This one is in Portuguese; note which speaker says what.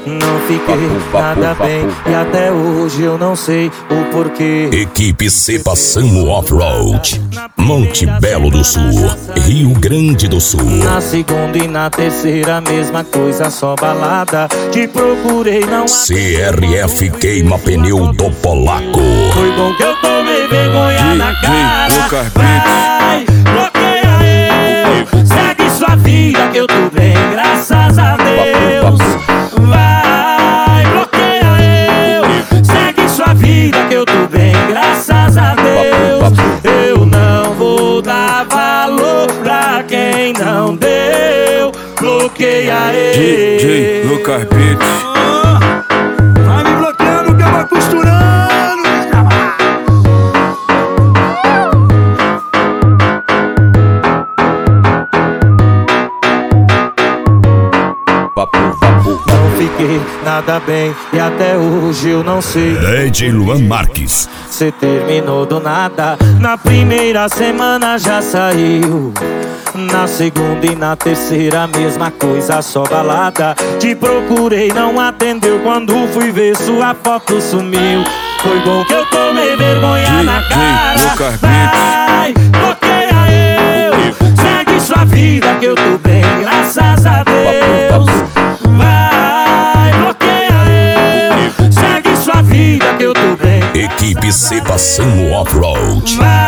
Speaker 1: Não fiquei nada bem e até hoje eu não sei o porquê.
Speaker 2: Equipe Cepação Off-Road, Monte Belo do Sul, Rio Grande do Sul.
Speaker 1: Na segunda e na terceira mesma coisa, só balada. Te procurei, não
Speaker 2: CRF queima pneu do polaco.
Speaker 1: foi bom que eu tomei vergonha na cara. Vai, bloqueia eu, segue sua vida que eu tô bem, graças a Deus. Vai, bloqueia eu, segue sua vida que eu tô bem, graças a Deus. Eu não vou dar valor pra quem não deu. Bloqueia eu.
Speaker 3: DJ Lucas Beats.
Speaker 4: Vai me bloqueando que eu vou costurando.
Speaker 1: Não fiquei nada bem e até hoje eu não sei.
Speaker 2: DJ Luan Marques.
Speaker 1: Cê terminou do nada, na primeira semana já saiu. Na segunda e na terceira mesma coisa, só balada. Te procurei, não atendeu, quando fui ver sua foto sumiu. Foi bom que eu tomei vergonha na cara. Vai, bloqueia eu, segue sua vida que eu tô bem, graças a Deus. Vai, bloqueia eu, segue sua vida que eu tô bem.
Speaker 2: Equipe Cepação Off-Road.
Speaker 1: Vai,